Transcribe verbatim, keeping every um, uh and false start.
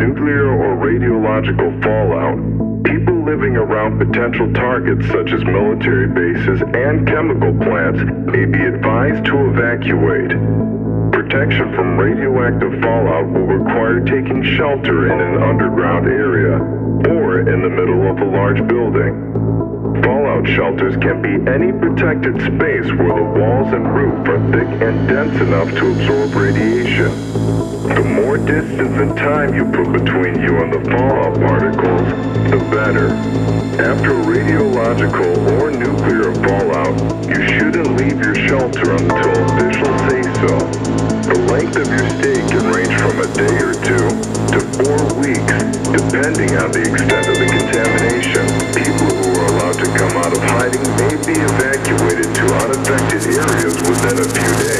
nuclear or radiological fallout, people living around potential targets such as military bases and chemical plants may be advised to evacuate. Protection from radioactive fallout will require taking shelter in an underground area or in the middle of a large building. Fallout shelters can be any protected space where the walls and roof are thick and dense enough to absorb radiation. The more distance and time you put between you and the fallout particles, the better. After radiological or nuclear fallout, you shouldn't leave your shelter until officials say so. The length of your stay can range from a day or two to four weeks, depending on the extent of the contamination. People who are allowed to come out of hiding may be evacuated to unaffected areas within a few days.